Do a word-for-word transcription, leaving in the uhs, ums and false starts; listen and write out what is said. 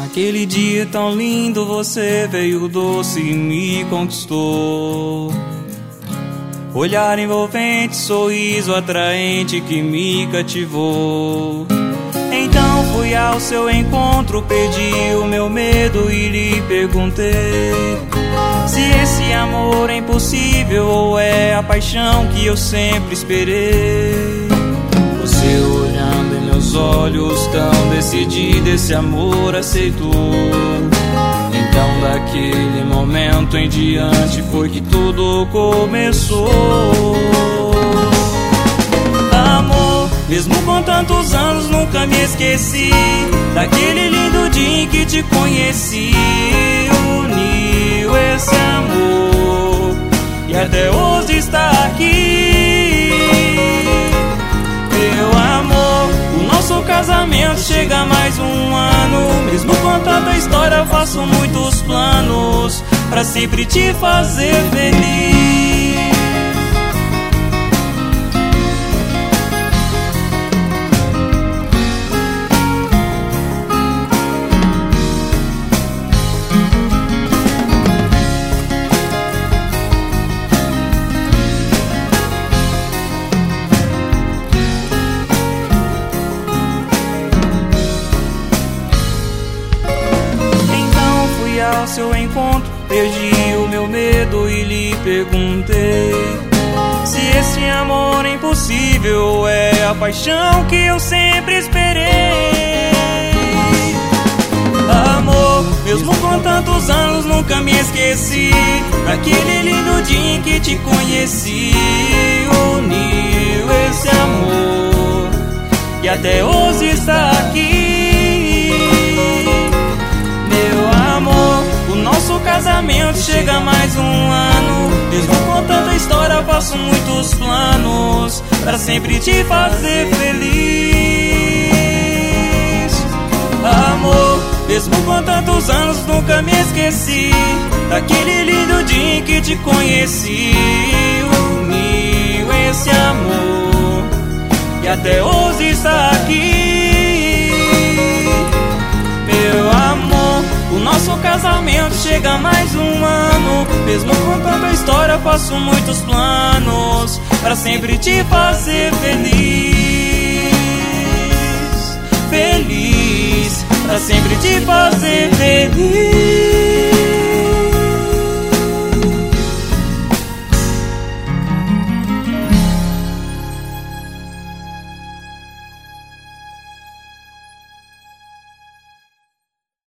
Naquele dia tão lindo você veio doce e me conquistou. Olhar envolvente, sorriso atraente que me cativou. Então fui ao seu encontro, perdi o meu medo e lhe perguntei se esse amor é impossível ou é a paixão que eu sempre esperei. Você olhando em meus olhos, tão decidido, esse amor aceitou. Então daquele momento em diante foi que tudo começou. Amor, mesmo com tantos anos nunca me esqueci daquele lindo dia em que te conheci. Uniu esse amor e até hoje está aqui. Meu amor, o nosso casamento chega a mais um ano. Mesmo com tanta história faço muitos planos pra sempre te fazer feliz. Ao seu encontro, perdi o meu medo e lhe perguntei se esse amor é impossível ou é a paixão que eu sempre esperei. Amor, mesmo com tantos anos nunca me esqueci daquele lindo dia em que te conheci. Uniu esse amor e até hoje está aqui. O nosso casamento chega a mais um ano. Mesmo com tanta história faço muitos planos pra sempre te fazer feliz. Amor, mesmo com tantos anos nunca me esqueci daquele lindo dia em que te conheci. Uniu esse amor e até hoje está aqui. Meu amor, o nosso casamento chega a mais um ano. Mesmo com tanta história faço muitos planos pra sempre te fazer feliz. Feliz, pra sempre te fazer feliz.